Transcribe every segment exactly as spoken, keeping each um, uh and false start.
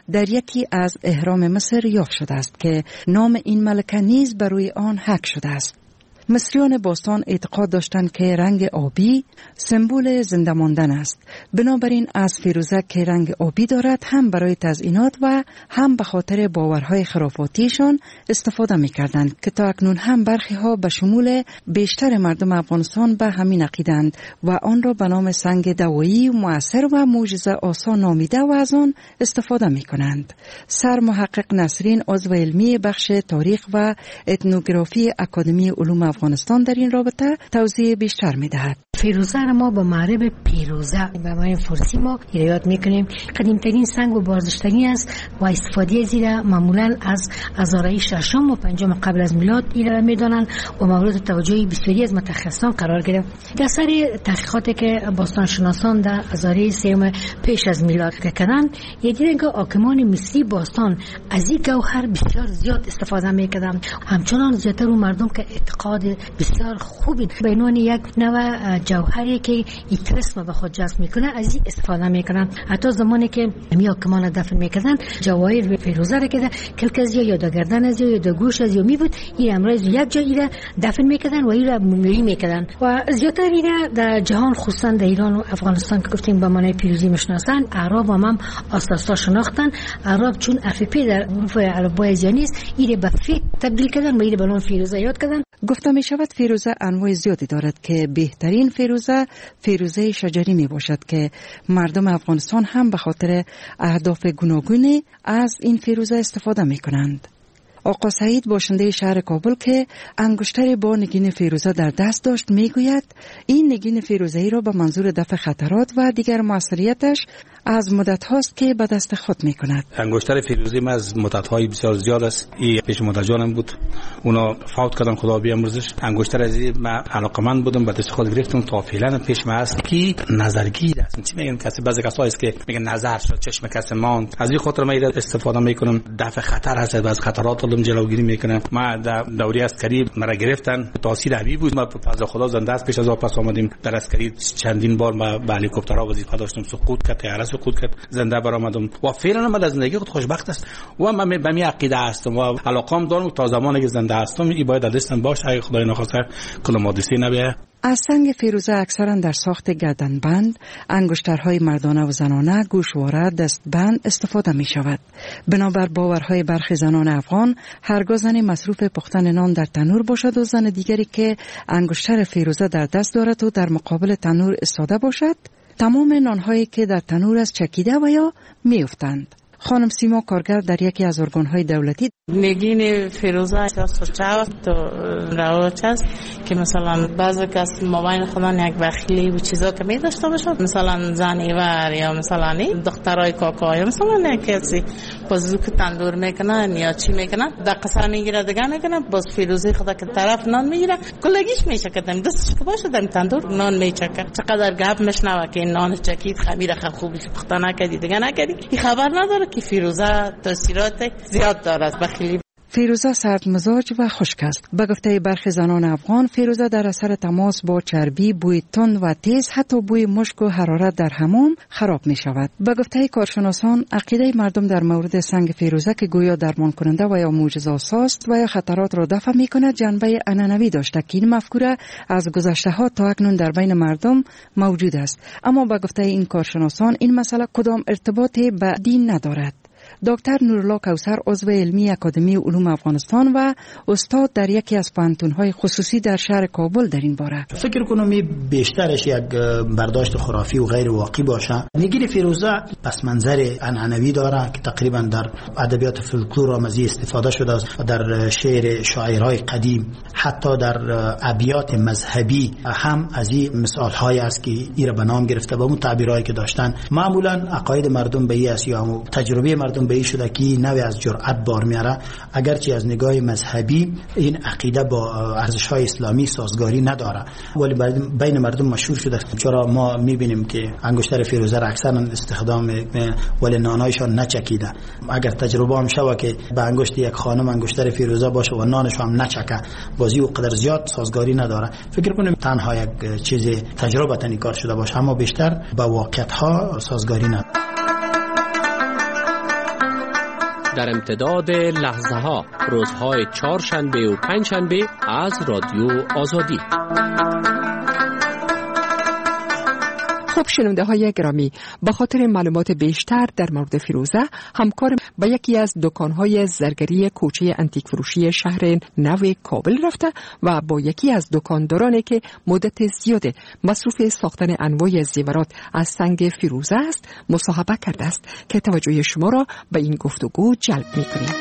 در یکی از اهرام مصر یافت شده است که نام این ملکه نیز بر روی آن حک شده است. مصریان باستان اعتقاد داشتند که رنگ آبی سمبل زنده ماندن است. بنابراین از فیروزه که رنگ آبی دارد هم برای تزیینات و هم به خاطر باورهای خرافاتیشان استفاده می‌کردند که تا اکنون هم برخی ها به شمول بیشتر مردم افغانستان به همین عقیدند و آن را به نام سنگ دوایی مؤثر و معجزه آسا نامیده و از آن استفاده می‌کنند. سر محقق نسرین عضو علمی بخش تاریخ و اتنوگرافی اکادمی علوم افغانستان در این رابطه توضیح بیشتر می‌دهد. فیروزه را ما به معرب پیروزه به معنی فارسی ما یاد میکنیم. قدیمترین سنگ و بارزشتنی است و استفاده زیرا معمولا از هزاره ششم و پنجم قبل از میلاد ایره میدانند و مورد توجه بسیاری از متخصصان قرار گرفت. در سر تحقیقاتی که باستان شناسان در هزاره سوم پیش از میلاد کردند، دیدند که حاکمان مصری باستان از این گوهر بسیار زیاد استفاده میکردند. همچنان زیاتر اون مردم که اعتقاد بسیار خوبی به عنوان یک نوع جوهری که یک رسم به خود جذب میکنه از این استفاده میکنن. حتی زمانی که می حاکمان دفن میکردن جواهر فیروزه را که کلکزیا یا در گردن از یا در گوش از یا می بود این امروز یک جایی را دفن میکردن و این را مومیایی میکردن و زیاتر این در جهان خصوصا در ایران و افغانستان که گفتیم به معنی پیروزی میشناسن. اعراب هم, هم اساسا شناختن. اعراب چون افپی در حروف الفبای زیانیست این به فی تبدیل کردن و این به نام فیروزه یاد کردن. گفته می شود فیروزه انواع زیادی دارد که بهترین فیروزه فیروزه شجری می باشد که مردم افغانستان هم به خاطر اهداف گوناگونی از این فیروزه استفاده می کنند. آقا سعید باشنده شهر کابل که انگشتری با نگین فیروزه در دست داشت می گوید این نگین فیروزه‌ای را به منظور دفع خطرات و دیگر موثریتش از مدت هاست که به دست خود می کند. انگشتر فیروزه ما از مدت های بسیار زیاد است. این پیش مادر جانم بود، اونا فوت کردن خدا بیامرزش. انگشتر از این ما علاقمند بودم، به دست خود گرفتم تا فعلا پیش ما است که نظرگیر است. چی میگن کسی بعضی کسایی است که میگن نظر شد چشم کسی ماند. از این خاطر من استفاده میکنم. دفع خطر هست، از خطرات علم جلوگیری میکنم. ما در دوره عسکری مرا گرفتن، تاثیر حبیب بود. ما فضا خدا زنده است. پیش از آب پس آمدیم در عسکری چندین بار ما به هلیکوپترها وظیفه داشتم. سقوط کرد، طیاره سقوط کرد، زنده برآمدم و فعلا من از زندگی خود خوشبخت است و من به می عقیده هستم و علاقم دارم تا زمانی که زنده هستم این باید دستم باشه اگه خدای نخواسته کل حادثه نبیه. از سنگ فیروزه اکثرا در ساخت گردنبند، انگشترهای مردانه و زنانه، گوشواره، دستبند استفاده می شود. بنابر باورهای برخی زنان افغان، هرگاه زن مصروف پختن نان در تنور باشد و زن دیگری که انگشتر فیروزه در دست دارد و در مقابل تنور ایستاده باشد، تمام نانهایی که در تنور از چکیده و یا می افتند. خانم سیما کارگر در یکی از ارگان‌های دولتی نگین فیروزه سوچاو تو رواج است که مثلا بعضی کس مابین خودن یک بخیلی و چیزا که می داشته باشد، مثلا زنیور یا مثلا دخترای کاکا یا مثلا یک کسی بازو که تندور میکنن یا چی میکنن دقیقا میگیره دیگه میکنن باز فیروزه خدا که طرف نان میگیره کلگیش میچکه دستش که باشه در تندور نان میچکه. چقدر گپ مشنوه که نان چکید خمیر خب خوبی پخته نکردی دیگه نکردی، این خبر نداره که فیروزه تاثیرات زیاد دارد. بخیلی فیروزه سرد مزاج و خشک است. به گفته برخی زنان افغان، فیروزه در اثر تماس با چربی، بوی تند و تیز، حتی بوی مشک و حرارت در حمام خراب می شود. به گفته کارشناسان، عقیده مردم در مورد سنگ فیروزه که گویا درمان کننده و یا معجزه‌آساست و یا خطرات را دفع می کند جنبه عنعنوی داشته که این مفکوره از گذشته ها تا اکنون در بین مردم موجود است. اما به گفته این کارشناسان این مسئله کدام ارتباطی به دین ندارد. دکتر نورالله کوثر عضو علمی اکادمی علوم افغانستان و استاد در یکی از پوهنتون‌های خصوصی در شهر کابل در این باره فکر کنم می بیشترش یک برداشت خرافی و غیر واقعی باشه. نگین فیروزه پس منظر عنعنوی داره که تقریبا در ادبیات فولکلور هم از استفاده شده است، در شعر شاعرای قدیم، حتی در ابیات مذهبی هم از این مثال‌های است که ایره به نام گرفته. با اون تعبیرایی که داشتن معمولا عقاید مردم به این است یا تجربه مردم به این شده که نوع از جرأت بار میاره، اگرچه از نگاه مذهبی این عقیده با ارزش‌های اسلامی سازگاری نداره، ولی بین مردم مشهور شده. چرا ما میبینیم که انگشتر فیروزه را اکثرا استخدام میکنه ولی نانایشان نچکیده. اگر تجربه هم شوه که به انگشت یک خانم انگشتر فیروزه باشه و نانش هم نچکه، بازی و قدر زیاد سازگاری نداره. فکر کنیم تنها یک چیز تجربه تنی کار شده باشه، اما بیشتر با واقعیت ها سازگاری نداره. در امتداد لحظه ها روزهای چهارشنبه و پنجشنبه از رادیو آزادی. خب شنونده های گرامی، به خاطر معلومات بیشتر در مورد فیروزه همکار به یکی از دکانهای زرگری کوچه انتیک فروشی شهر نو کابل رفته و با یکی از دکاندارانی که مدت زیاد مصروف ساختن انواع زیورات از سنگ فیروزه است مصاحبه کرده است که توجه شما را به این گفتگو جلب می‌کنیم.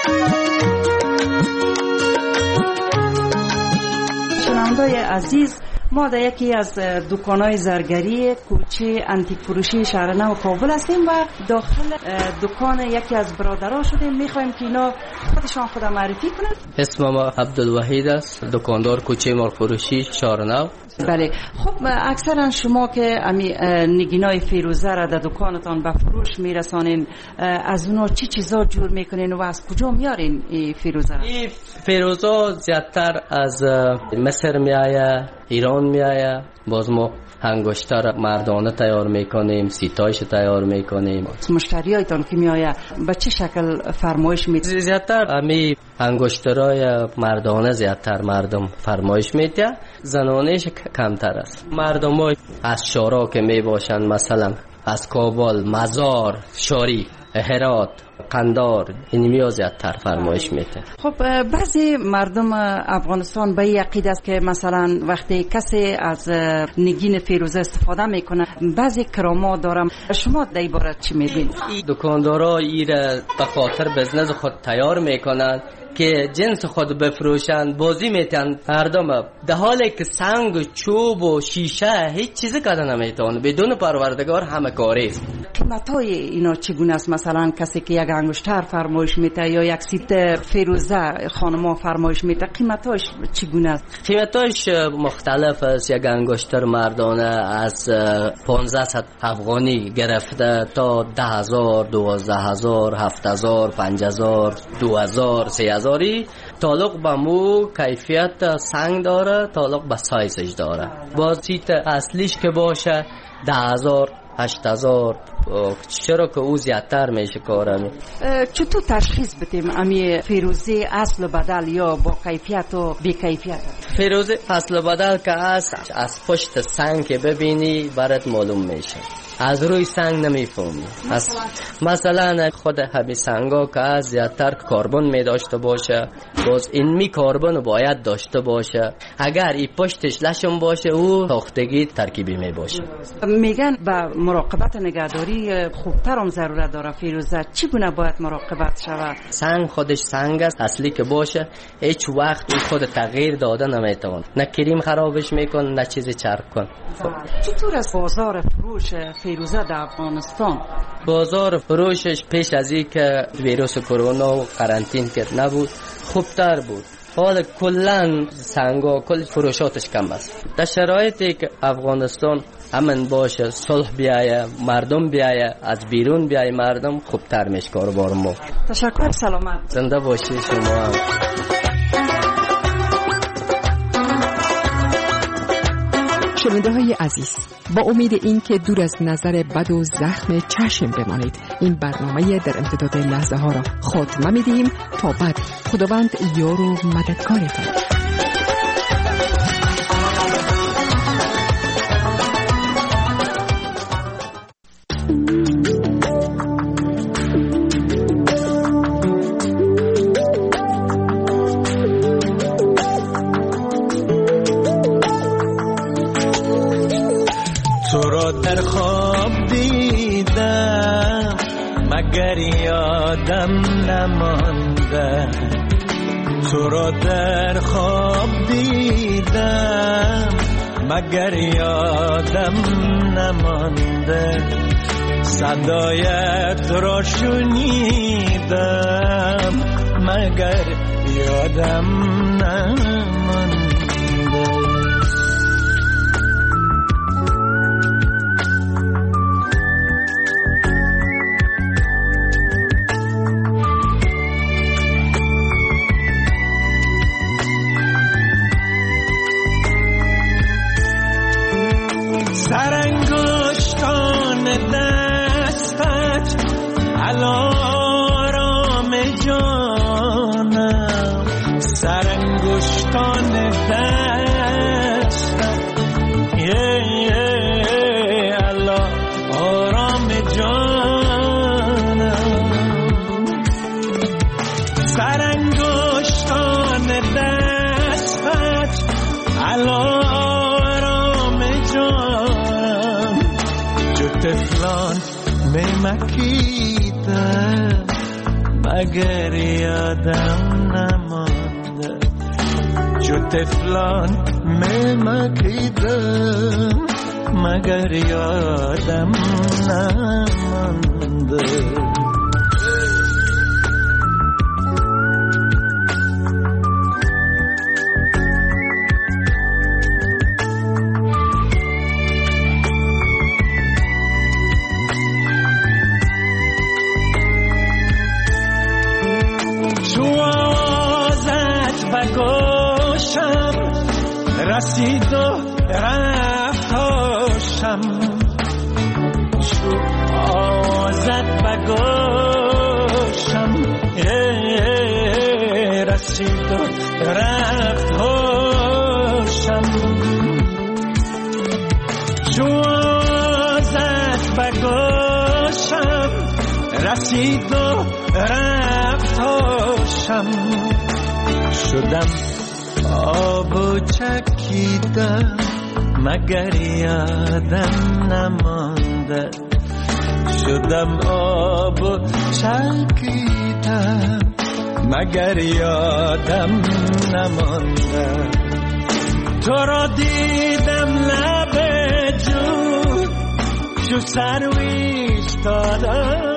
شنونده‌های عزیز، ما در یکی از دکان‌های زرگری کوچه انتیک فروشی شهر نو کابل هستیم و داخل دکان یکی از برادرها شدیم. می‌خوایم که اینا خودشان خود معرفی کنند. اسم ما عبدالوحید است، دکاندار کوچه مرغ فروشی شهر نو. بله، خب اکثرا شما که امی نگینای فیروزه را در دکانتان به فروش میرسانین، از اونا چی چیزا جور میکنین و از کجا میارین این فیروزه را؟ این فیروزه زیادتر از مصر میآید، ایران میآید. باز ما انگشتر مردانه تیار میکنیم، سیتایش تیار میکنیم. مشتریایتان که میآید به چه شکل فرمایش میده؟ زیادتر امی انگشترای مردانه زیادتر مردم فرمایش میده، زنانهش کمتر است. مردم های از شارا که می باشند، مثلا از کابل، مزار، شاری، هرات، قندار، این میاد زیادتر فرمایش میده. خب بعضی مردم افغانستان به عقیده است که مثلا وقتی کسی از نگین فیروزه استفاده میکنه بعضی کرامات دارم. شما در این باره چی میگین؟ دکاندارا ایره به خاطر بزنس خود تیار میکنن که جنس خود بفروشن، بازی میتن مردم، در حالی که سنگ، چوب و شیشه هیچ چیزی کردن نمیتونه، بدون پروردگار همه کاری است. قیمتای اینا چگونه است؟ مثلا کسی که یک انگشتر فرمایش میده یا یک سیت فیروزه خانما فرمایش میده، قیمتاش چگونه است؟ قیمتاش مختلف است. یک انگشتر مردانه از پانزده افغانی گرفته تا ده هزار، دوازده هزار، هفت هزار، پنج هزار، دو هزار، سه هزاری. تعلق به مو کیفیت سنگ داره، تعلق به سایزش داره. باز سیت اصلیش که باشه ده هزار، هشت هزار، چرا که او زیادتر میشه کارمی. چطور تشخیص بدیم امی فیروزه اصل و بدل یا با کیفیت و بی کیفیت؟ فیروزه اصل و بدل که از از پشت سنگ که ببینی برات معلوم میشه، از روی سنگ نمیفهمی. مثلا خود همین سنگا که از زیادتر کربن می داشته باشه، باز این می کربن باید داشته باشه. اگر این پشتش لشم باشه او ساختگی ترکیبی می باشه. میگن با مراقبت نگهداری خوبتر هم ضرورت داره فیروزه. چگونه باید مراقبت شود؟ سنگ خودش سنگ است، اصلی که باشه هیچ وقت او خود تغییر داده نمیتونه، نه کریم خرابش میکنه نه چیزی چرب کن. چطور است بازار فروش فیروزه در افغانستان؟ بازار فروشش پیش از این که ویروس کرونا و قرنطین که نبود خوبتر بود. حال کلن سنگا کل فروشاتش کم است. در شرایطی که افغانستان امن باشه، صلح بیایه، مردم بیایه، از بیرون بیایه مردم، خوبتر میشه کاروبار ما. تشکر، سلامت. زنده باشی شما هم. شنونده های عزیز، با امید این که دور از نظر بد و زخم چشم بمانید، این برنامه در امتداد لحظه ها را خاتمه میدهیم. تا بعد خداوند یار و مددکارتان. در خواب دیدم مگر یادم نمانده، تو را در خواب دیدم مگر یادم نمانده، صدایت را شنیدم مگر یادم نمانده. سرانگشتان دستت علارام طفلان میمکیدم مگر یادم نمانده چو طفلان میمکیدم مگر یادم نمانده رسید و رفت هاشم شو آزد بگوشم رسید و رفت هاشم شو آزد بگوشم رسید و رفت هاشم شدم آب و چکیدم مگر یادم نمانده شدم آب و چکیدم مگر یادم نمانده تو را دیدم لب جود شو سر ویش دادم